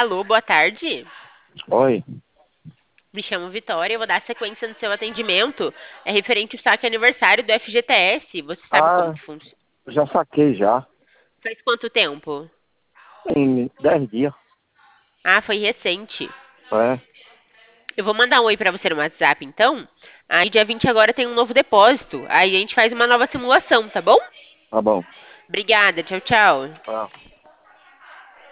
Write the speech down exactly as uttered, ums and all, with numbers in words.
Alô, boa tarde. Oi. Me chamo Vitória, eu vou dar sequência no seu atendimento. É referente ao saque aniversário do F G T S. Você sabe como Ah, que funciona? já saquei já. Faz quanto tempo? Tem dez dias. Ah, foi recente. É, Eu vou mandar um oi pra você no WhatsApp, então. Aí dia vinte agora tem um novo depósito. Aí a gente faz uma nova simulação, tá bom? tá bom. Obrigada, tchau, tchau. Tá.